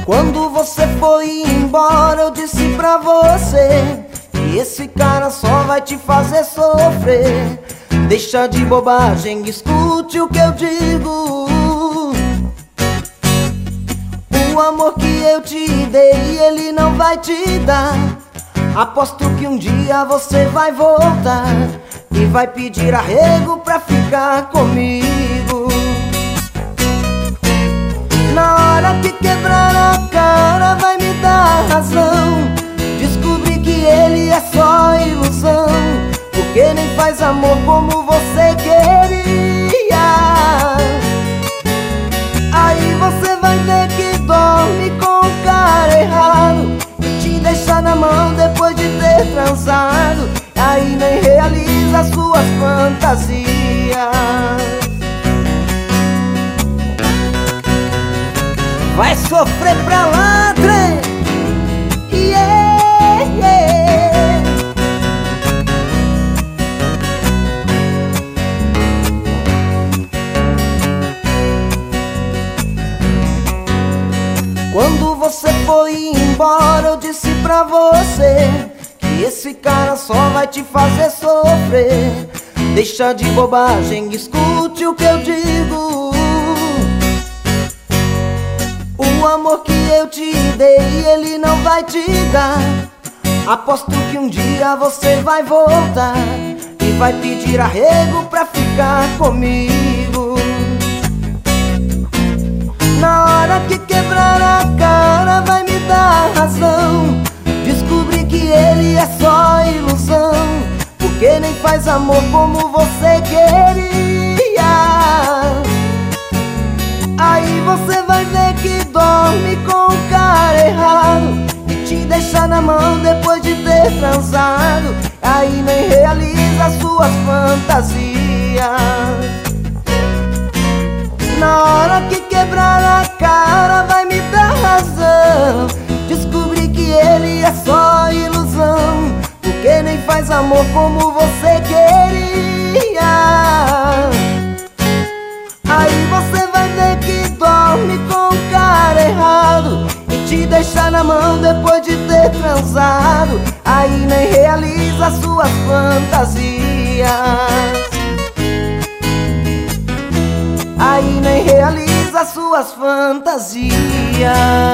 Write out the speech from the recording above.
Quando você foi embora, eu disse pra você que esse cara só vai te fazer sofrer. Deixa de bobagem, escute o que eu digo. O amor que eu te dei, ele não vai te dar. Aposto que um dia você vai voltar e vai pedir arrego pra ficar comigo. Na hora que quebrar a cara, vai me dar razão. Descobri que ele é só ilusão, porque nem faz amor como você queria. Aí você vai ver que dorme com o cara errado e te deixa na mão depois de ter transado. Aí nem realiza suas fantasias. Vai sofrer pra lá, trem. Yeah, yeah. Quando você foi embora, eu disse pra você que esse cara só vai te fazer sofrer. Deixa de bobagem, escute o que eu digo. O amor que eu te dei, ele não vai te dar. Aposto que um dia você vai voltar e vai pedir arrego pra ficar comigo. Na hora que quebrar a cara, vai me dar razão. Descobri que ele é só ilusão, porque nem faz amor como você queria. Aí você vai ver que dorme com o cara errado e te deixa na mão depois de ter transado. Aí nem realiza suas fantasias. Na hora que quebrar a cara, vai me dar razão. Descobri que ele é só ilusão, porque nem faz amor como você queria. Aí você vai ver que dorme com o cara errado e te deixa na mão depois de ter transado. Aí nem realiza suas fantasias. Aí nem realiza suas fantasias.